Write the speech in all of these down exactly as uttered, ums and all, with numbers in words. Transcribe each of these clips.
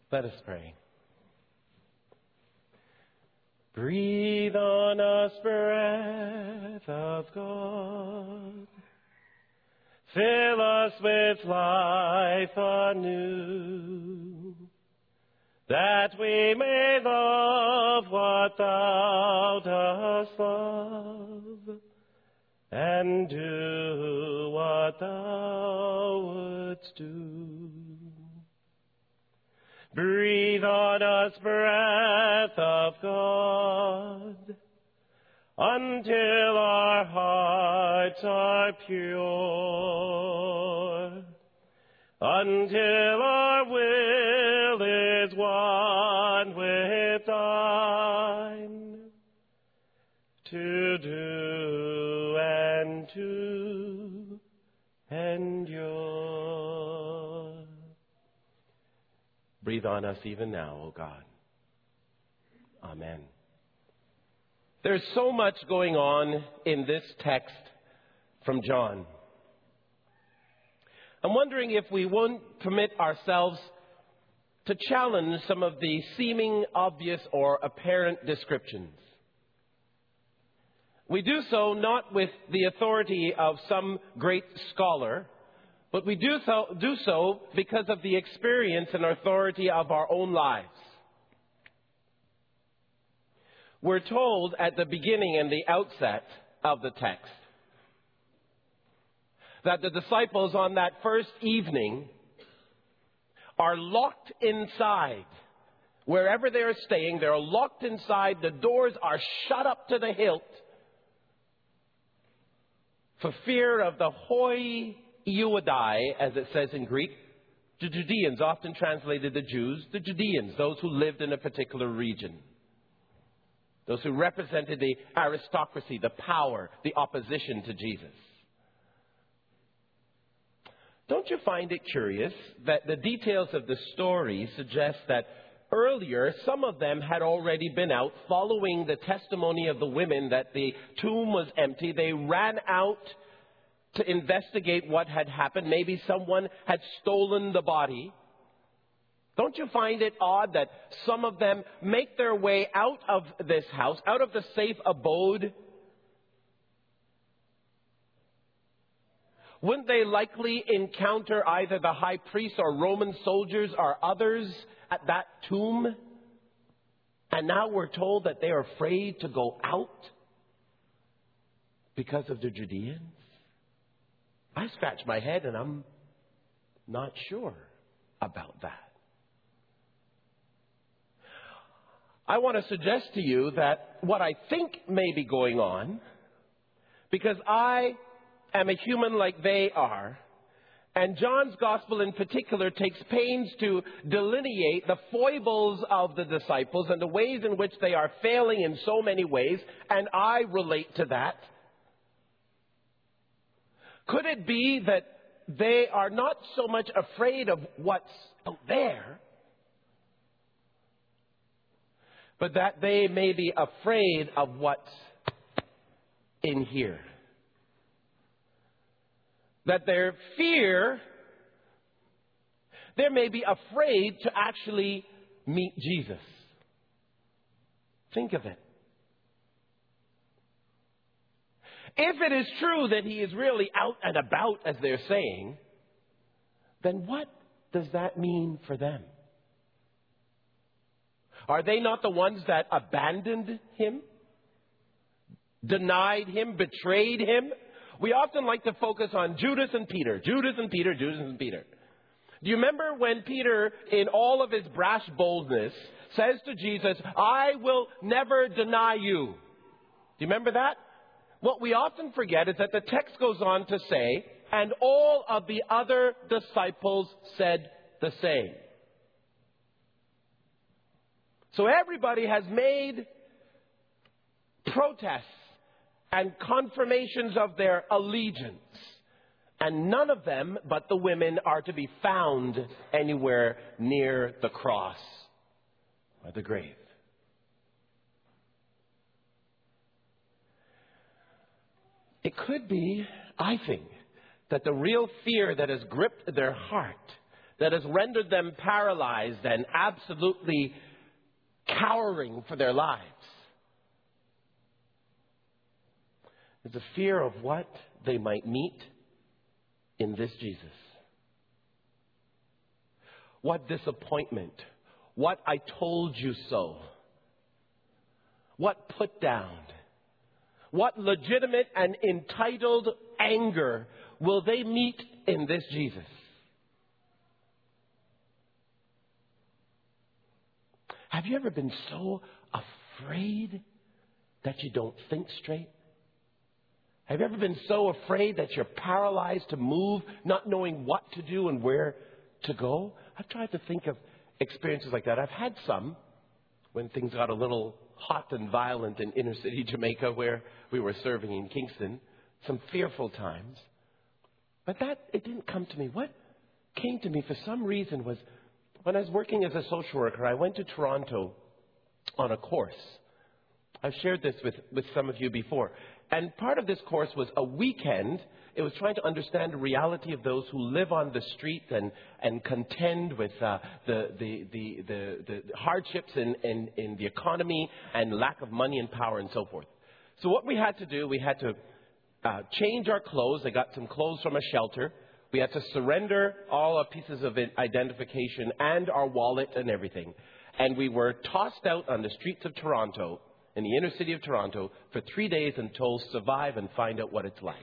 Let us pray. Breathe on us, breath of God. Fill us with life anew, that we may love what thou dost love, and do what thou wouldst do. Breathe on us, breath of God, until our hearts are pure, until our will is one with thine, to do and to endure. Breathe on us even now, O God. Amen. There's so much going on in this text from John. I'm wondering if we won't permit ourselves to challenge some of the seeming obvious or apparent descriptions. We do so not with the authority of some great scholar, but we do so, do so because of the experience and authority of our own lives. We're told at the beginning and the outset of the text that the disciples on that first evening are locked inside. Wherever they're staying, they're locked inside. The doors are shut up to the hilt for fear of the hoi iudai, as it says in Greek. The Judeans, often translated the Jews, the Judeans, those who lived in a particular region. Those who represented the aristocracy, the power, the opposition to Jesus. Don't you find it curious that the details of the story suggest that earlier some of them had already been out following the testimony of the women that the tomb was empty. They ran out to investigate what had happened. Maybe someone had stolen the body. Don't you find it odd that some of them make their way out of this house, out of the safe abode? Wouldn't they likely encounter either the high priest or Roman soldiers or others at that tomb? And now we're told that they are afraid to go out because of the Judeans? I scratch my head and I'm not sure about that. I want to suggest to you that what I think may be going on, because I am a human like they are, and John's gospel in particular takes pains to delineate the foibles of the disciples and the ways in which they are failing in so many ways, and I relate to that. Could it be that they are not so much afraid of what's out there, but that they may be afraid of what's in here? That their fear, they may be afraid to actually meet Jesus. Think of it. If it is true that he is really out and about, as they're saying, then what does that mean for them? Are they not the ones that abandoned him, denied him, betrayed him? We often like to focus on Judas and Peter, Judas and Peter, Judas and Peter. Do you remember when Peter, in all of his brash boldness, says to Jesus, "I will never deny you"? Do you remember that? What we often forget is that the text goes on to say, and all of the other disciples said the same. So everybody has made protests and confirmations of their allegiance. And none of them but the women are to be found anywhere near the cross or the grave. It could be, I think, that the real fear that has gripped their heart, that has rendered them paralyzed and absolutely cowering for their lives. It's a fear of what they might meet in this Jesus. What disappointment. What I told you so. What put down. What legitimate and entitled anger will they meet in this Jesus? Have you ever been so afraid that you don't think straight? Have you ever been so afraid that you're paralyzed to move, not knowing what to do and where to go? I've tried to think of experiences like that. I've had some when things got a little hot and violent in inner city Jamaica where we were serving in Kingston. Some fearful times. But that, it didn't come to me. What came to me for some reason was when I was working as a social worker, I went to Toronto on a course. I've shared this with, with some of you before. And part of this course was a weekend. It was trying to understand the reality of those who live on the street and, and contend with uh, the, the, the, the, the hardships in, in, in the economy and lack of money and power and so forth. So what we had to do, we had to uh, change our clothes. I got some clothes from a shelter. We had to surrender all our pieces of identification and our wallet and everything. And we were tossed out on the streets of Toronto, in the inner city of Toronto, for three days and told survive and find out what it's like.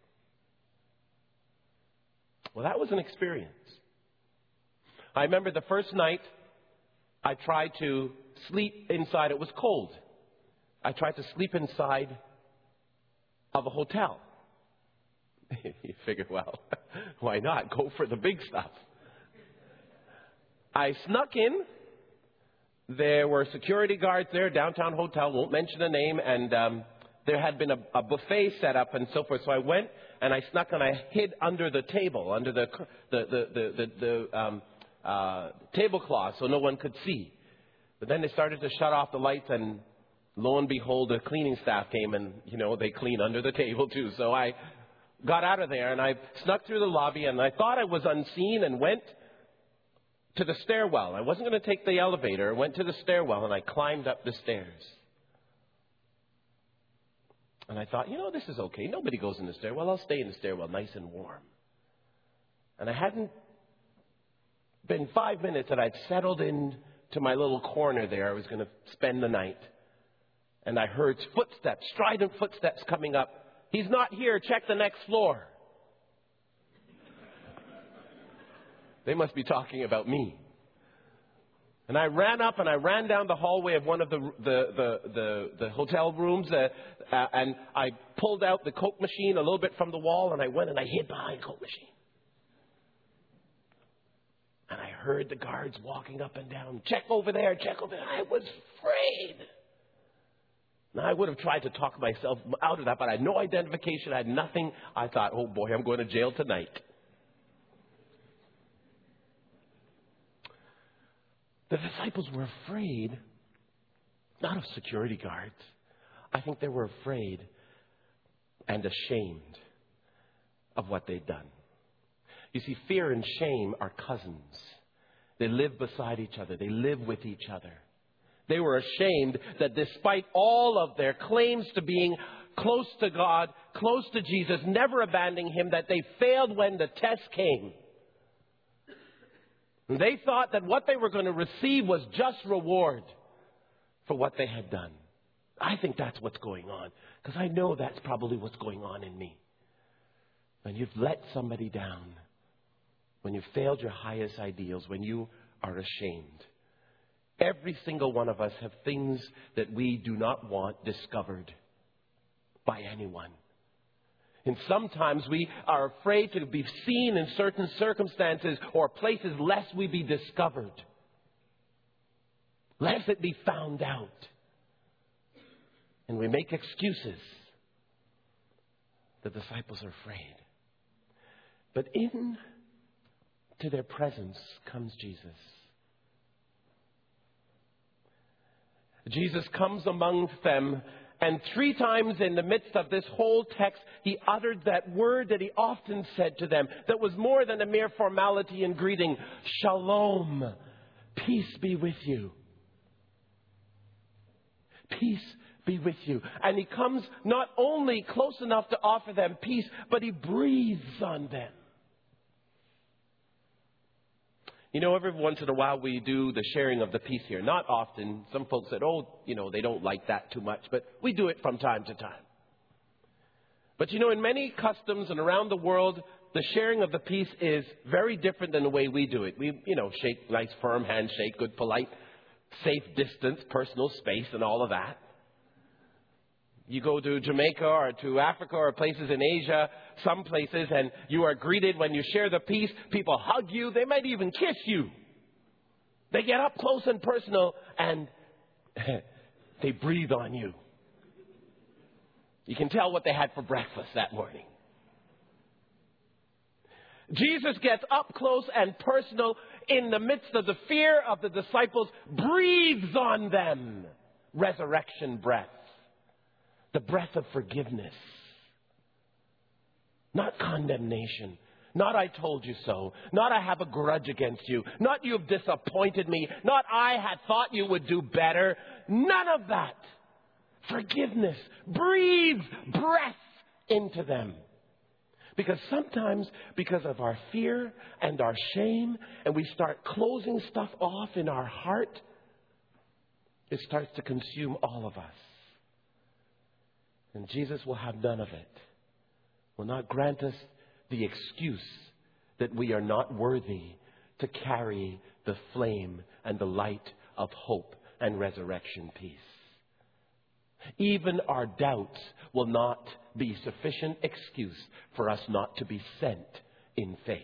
Well, that was an experience. I remember the first night I tried to sleep inside. It was cold. I tried to sleep inside of a hotel. You figure, well, why not? Go for the big stuff. I snuck in. There were security guards there, downtown hotel, won't mention the name, and um, there had been a, a buffet set up and so forth. So I went and I snuck and I hid under the table, under the the the the, the, the um, uh, tablecloth, so no one could see. But then they started to shut off the lights, and lo and behold, the cleaning staff came, and you know they clean under the table too. So I got out of there and I snuck through the lobby, and I thought I was unseen and went to the stairwell. I wasn't going to take the elevator. I went to the stairwell and I climbed up the stairs. And I thought, you know, this is okay. Nobody goes in the stairwell. I'll stay in the stairwell nice and warm. And I hadn't been five minutes that I'd settled in to my little corner there. I was going to spend the night. And I heard footsteps, strident footsteps coming up. He's not here. Check the next floor. They must be talking about me. And I ran up and I ran down the hallway of one of the the the, the, the hotel rooms, uh, uh, and I pulled out the Coke machine a little bit from the wall, and I went and I hid behind the Coke machine. And I heard the guards walking up and down. Check over there, check over there. I was afraid. Now, I would have tried to talk myself out of that, but I had no identification. I had nothing. I thought, oh boy, I'm going to jail tonight. The disciples were afraid, not of security guards. I think they were afraid and ashamed of what they'd done. You see, fear and shame are cousins. They live beside each other. They live with each other. They were ashamed that despite all of their claims to being close to God, close to Jesus, never abandoning Him, that they failed when the test came. They thought that what they were going to receive was just reward for what they had done. I think that's what's going on, because I know that's probably what's going on in me. When you've let somebody down, when you've failed your highest ideals, when you are ashamed. Every single one of us have things that we do not want discovered by anyone. And sometimes we are afraid to be seen in certain circumstances or places lest we be discovered. Lest it be found out. And we make excuses. The disciples are afraid. But into their presence comes Jesus. Jesus comes among them, And three times in the midst of this whole text, he uttered that word that he often said to them that was more than a mere formality and greeting. Shalom. Peace be with you. Peace be with you. And he comes not only close enough to offer them peace, but he breathes on them. You know, every once in a while we do the sharing of the peace here. Not often. Some folks said, oh, you know, they don't like that too much. But we do it from time to time. But you know, in many customs and around the world, the sharing of the peace is very different than the way we do it. We, you know, shake, nice firm handshake, good polite, safe distance, personal space and all of that. You go to Jamaica or to Africa or places in Asia, some places, and you are greeted when you share the peace. People hug you. They might even kiss you. They get up close and personal, and they breathe on you. You can tell what they had for breakfast that morning. Jesus gets up close and personal in the midst of the fear of the disciples, breathes on them resurrection breath. The breath of forgiveness. Not condemnation. Not I told you so. Not I have a grudge against you. Not you have disappointed me. Not I had thought you would do better. None of that. Forgiveness. Breathe breath into them. Because sometimes, because of our fear and our shame, and we start closing stuff off in our heart, it starts to consume all of us. And Jesus will have none of it. Will not grant us the excuse that we are not worthy to carry the flame and the light of hope and resurrection peace. Even our doubts will not be sufficient excuse for us not to be sent in faith.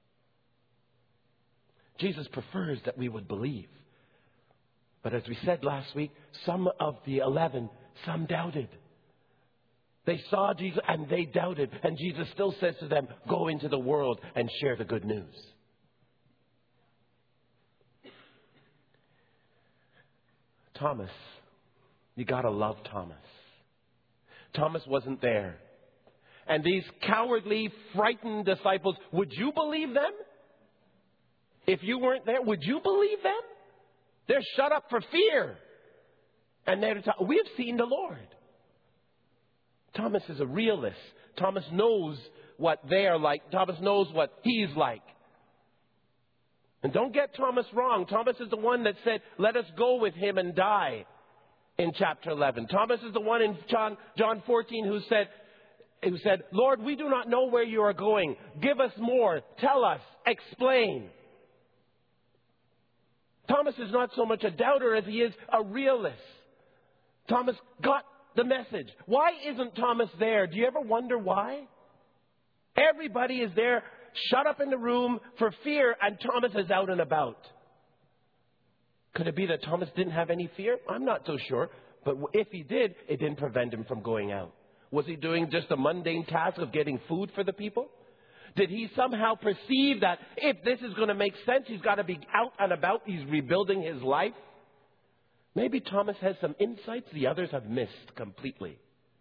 Jesus prefers that we would believe. But as we said last week, some of the eleven, some doubted. They saw Jesus and they doubted. And Jesus still says to them, go into the world and share the good news. Thomas, you got to love Thomas. Thomas wasn't there. And these cowardly, frightened disciples, would you believe them? If you weren't there, would you believe them? They're shut up for fear. And they're t- we have seen the Lord. Thomas is a realist. Thomas knows what they are like. Thomas knows what he's like. And don't get Thomas wrong. Thomas is the one that said, let us go with him and die in chapter eleven. Thomas is the one in John, John fourteen who said, who said, Lord, we do not know where you are going. Give us more. Tell us. Explain. Thomas is not so much a doubter as he is a realist. Thomas got the message. Why isn't Thomas there? Do you ever wonder why? Everybody is there, shut up in the room for fear, and Thomas is out and about. Could it be that Thomas didn't have any fear? I'm not so sure. But if he did, it didn't prevent him from going out. Was he doing just a mundane task of getting food for the people? Did he somehow perceive that if this is going to make sense, he's got to be out and about, he's rebuilding his life? Maybe Thomas has some insights the others have missed completely.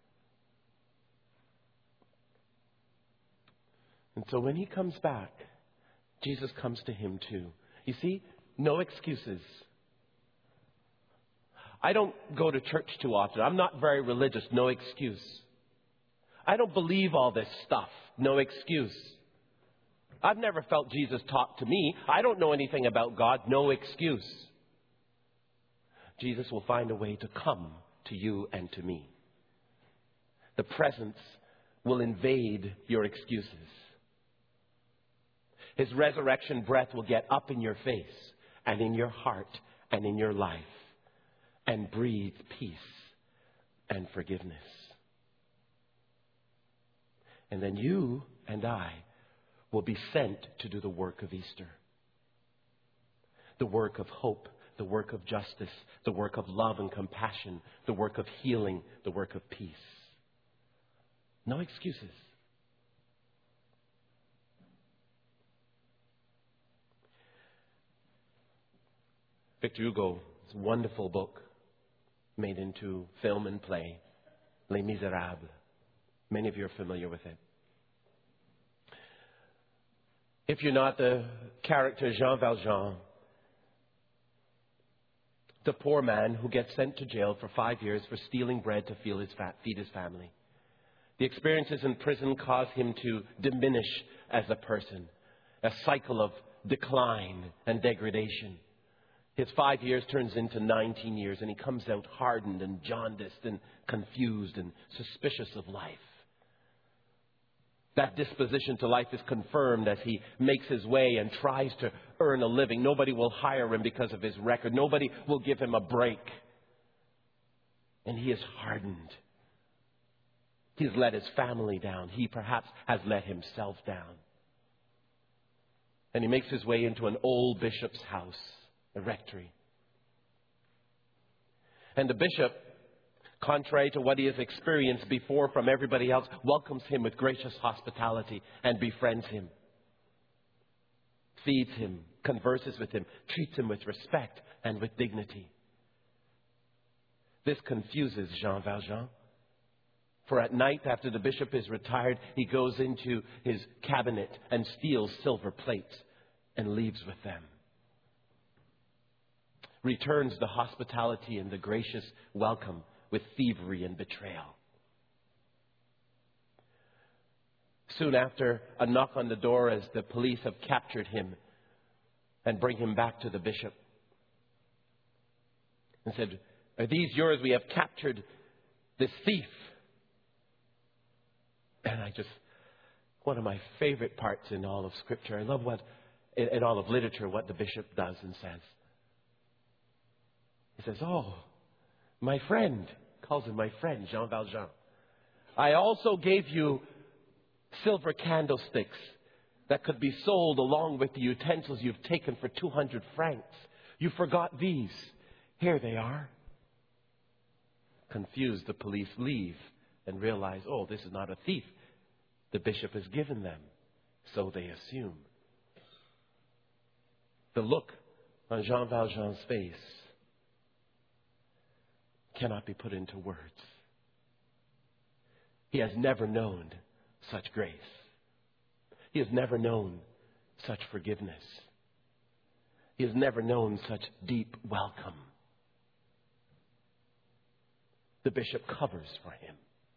And so when he comes back, Jesus comes to him too. You see, no excuses. I don't go to church too often. I'm not very religious. No excuse. I don't believe all this stuff. No excuse. I've never felt Jesus talk to me. I don't know anything about God. No excuse. Jesus will find a way to come to you and to me. The presence will invade your excuses. His resurrection breath will get up in your face and in your heart and in your life and breathe peace and forgiveness. And then you and I will be sent to do the work of Easter. The work of hope, the work of justice, the work of love and compassion, the work of healing, the work of peace. No excuses. Victor Hugo, it's a wonderful book made into film and play. Les Miserables. Many of you are familiar with it. If you're not, the character Jean Valjean, the poor man who gets sent to jail for five years for stealing bread to feed his, fa- feed his family. The experiences in prison cause him to diminish as a person, a cycle of decline and degradation. His five years turns into nineteen years, and he comes out hardened and jaundiced and confused and suspicious of life. That disposition to life is confirmed as he makes his way and tries to earn a living. Nobody will hire him because of his record. Nobody will give him a break. And he is hardened. He's let his family down. He perhaps has let himself down. And he makes his way into an old bishop's house, a rectory. And the bishop, contrary to what he has experienced before from everybody else, welcomes him with gracious hospitality and befriends him. Feeds him, converses with him, treats him with respect and with dignity. This confuses Jean Valjean. For at night, after the bishop is retired, he goes into his cabinet and steals silver plates and leaves with them. Returns the hospitality and the gracious welcome with thievery and betrayal. Soon after, a knock on the door as the police have captured him and bring him back to the bishop. And said, "Are these yours? We have captured this thief." And I just, one of my favorite parts in all of Scripture, I love what, in, in all of literature, what the bishop does and says. He says, "Oh, my friend," calls him my friend, Jean Valjean, "I also gave you silver candlesticks that could be sold along with the utensils you've taken for two hundred francs. You forgot these. Here they are." Confused, the police leave and realize, oh, this is not a thief. The bishop has given them. So they assume. The look on Jean Valjean's face cannot be put into words. He has never known such grace. He has never known such forgiveness. He has never known such deep welcome. The bishop covers for him.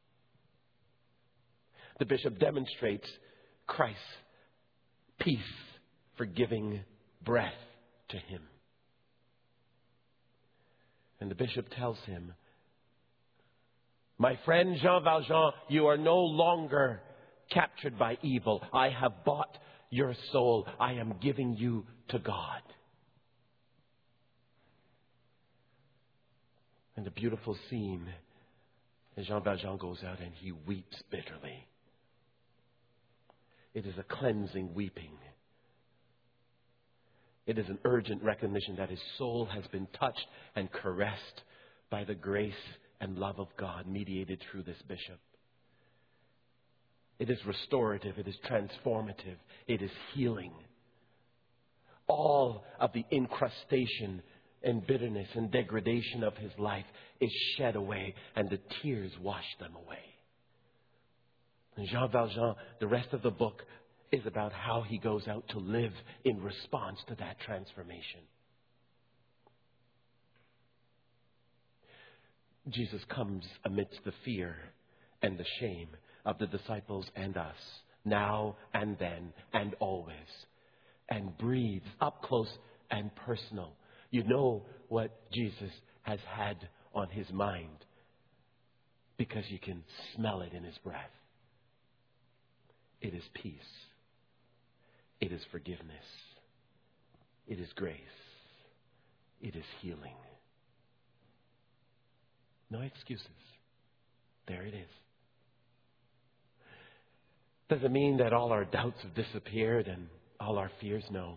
The bishop demonstrates Christ's peace, forgiving breath to him. And the bishop tells him, "My friend Jean Valjean, you are no longer captured by evil. I have bought your soul. I am giving you to God." And the beautiful scene as Jean Valjean goes out and he weeps bitterly. It is a cleansing weeping. It is an urgent recognition that his soul has been touched and caressed by the grace and love of God mediated through this bishop. It is restorative. It is transformative. It is healing. All of the incrustation and bitterness and degradation of his life is shed away, and the tears wash them away. And Jean Valjean, the rest of the book is about how he goes out to live in response to that transformation. Jesus comes amidst the fear and the shame of the disciples and us, now and then and always, and breathes up close and personal. You know what Jesus has had on his mind because you can smell it in his breath. It is peace. It is forgiveness. It is grace. It is healing. No excuses. There it is. Does it mean that all our doubts have disappeared and all our fears? No.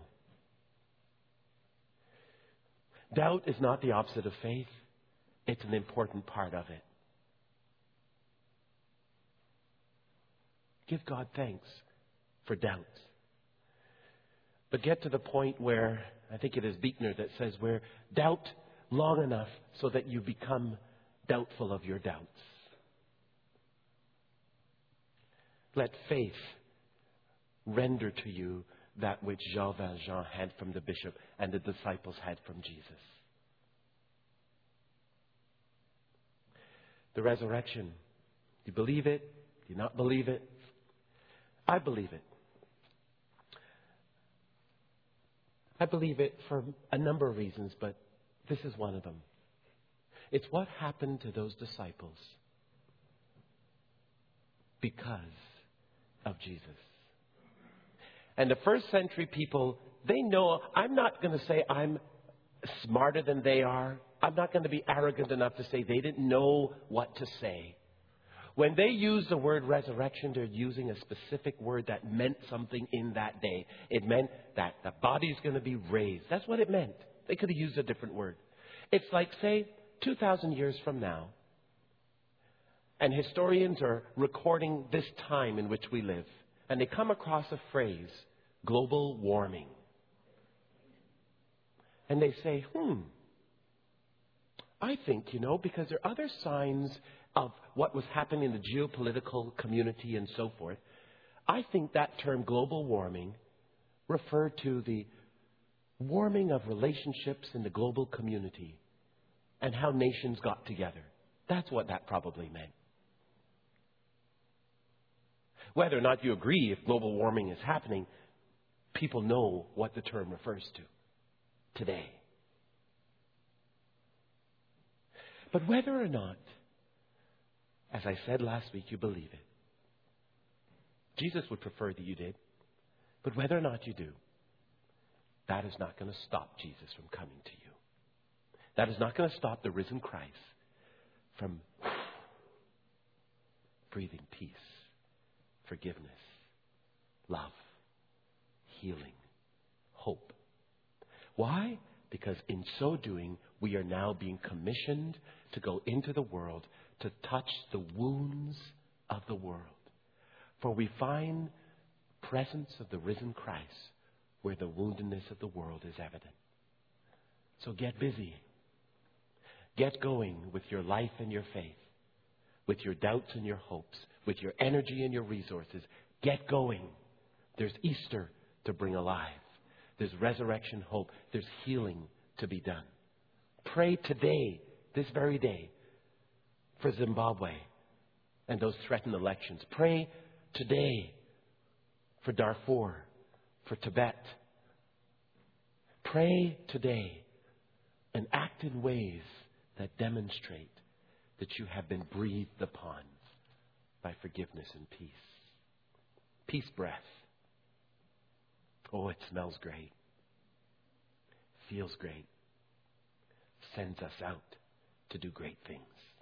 Doubt is not the opposite of faith. It's an important part of it. Give God thanks for doubt. But get to the point where, I think it is Buechner that says, where doubt long enough so that you become doubtful of your doubts. Let faith render to you that which Jean Valjean had from the bishop and the disciples had from Jesus. The resurrection. Do you believe it? Do you not believe it? I believe it. I believe it for a number of reasons, but this is one of them. It's what happened to those disciples because of Jesus. And the first century people, they know, I'm not going to say I'm smarter than they are. I'm not going to be arrogant enough to say they didn't know what to say. When they use the word resurrection, they're using a specific word that meant something in that day. It meant that the body's going to be raised. That's what it meant. They could have used a different word. It's like, say, two thousand years from now, and historians are recording this time in which we live, and they come across a phrase, global warming. And they say, hmm, I think, you know, because there are other signs of what was happening in the geopolitical community and so forth, I think that term global warming referred to the warming of relationships in the global community and how nations got together. That's what that probably meant. Whether or not you agree if global warming is happening, people know what the term refers to today. But whether or not, as I said last week, you believe it, Jesus would prefer that you did. But whether or not you do, that is not going to stop Jesus from coming to you. That is not going to stop the risen Christ from breathing peace, forgiveness, love, healing, hope. Why? Because in so doing, we are now being commissioned to go into the world to touch the wounds of the world. For we find presence of the risen Christ where the woundedness of the world is evident. So get busy. Get going with your life and your faith, with your doubts and your hopes, with your energy and your resources. Get going. There's Easter to bring alive. There's resurrection hope. There's healing to be done. Pray today, this very day, for Zimbabwe and those threatened elections. Pray today for Darfur, for Tibet. Pray today and act in ways that demonstrate that you have been breathed upon by forgiveness and peace. Peace breath. Oh, it smells great. Feels great. Sends us out to do great things.